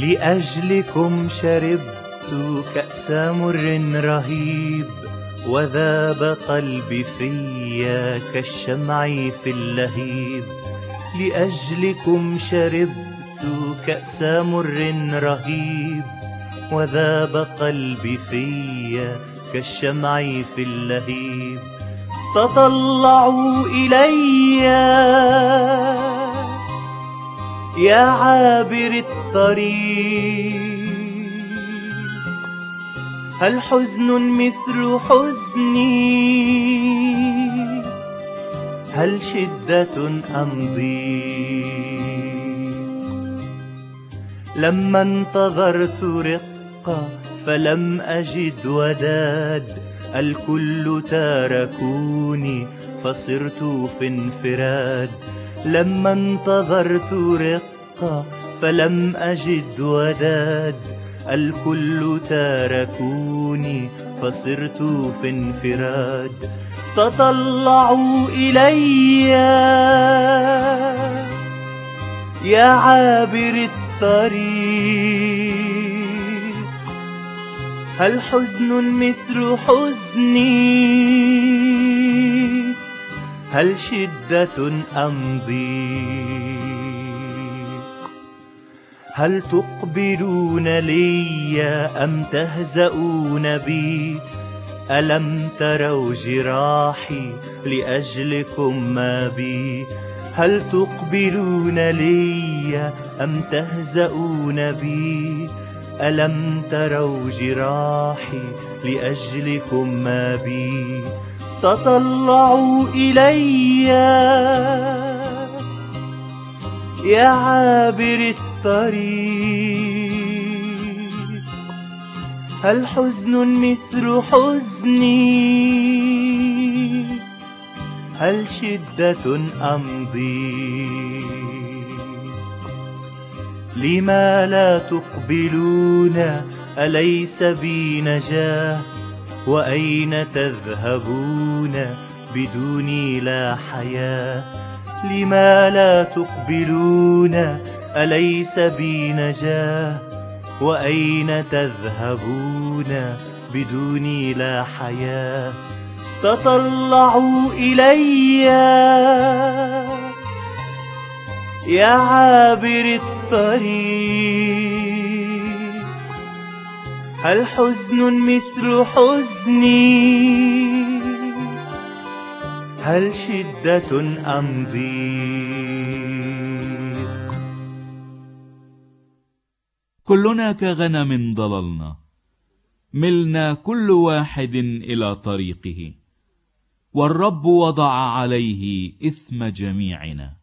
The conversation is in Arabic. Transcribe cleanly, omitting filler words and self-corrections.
لأجلكم شربت كأس مر رهيب، وذاب قلبي فيا كالشمع في اللهيب. لأجلكم شربت كأس مر رهيب، وذاب قلبي فيا كالشمع في اللهيب. تطلعوا إلي يا عابر الطريق، هل حزن مثل حزني؟ هل شدة أم ضيق؟ لما انتظرت رقة فلم أجد وداد، الكل تاركوني فصرت في انفراد. لما انتظرت رقة فلم أجد وداد، الكل تاركوني فصرت في انفراد. تطلعوا إلي يا عابر الطريق، هل حزن مثل حزني؟ هل شدة أم ضيق؟ هل تقبلون لي أم تهزؤون بي؟ ألم تروا جراحي لأجلكم ما بي؟ هل تقبلون لي أم تهزؤون بي؟ ألم تروا جراحي لأجلكم ما بي؟ تطلعوا إلي يا عابر الطريق، هل حزن مثل حزني؟ هل شدة أم ضيق؟ لما لا تقبلون؟ أليس بي نجاة؟ وأين تذهبون بدوني لا حياة؟ لما لا تقبلون؟ أليس بي نجاة؟ وأين تذهبون بدوني لا حياة؟ تطلعوا إلي يا عابر الطريق، هل حزن مثل حزني؟ هل شدة أم ضيق؟ كلنا كغنم ضللنا، ملنا كل واحد إلى طريقه، والرب وضع عليه إثم جميعنا.